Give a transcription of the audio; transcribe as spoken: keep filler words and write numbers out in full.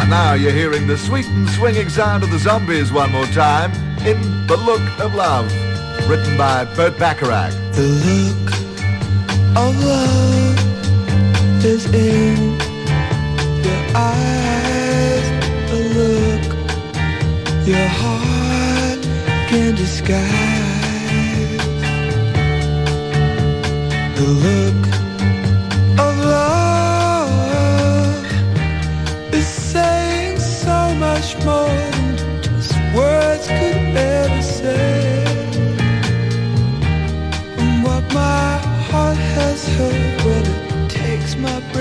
And now you're hearing the sweet and swinging sound of the Zombies one more time in The Look of Love, written by Burt Bacharach. The look of love is in your eyes, a look your heart can disguise. The look of love is saying so much more than just words could ever say. And what my heart has heard, well, it takes my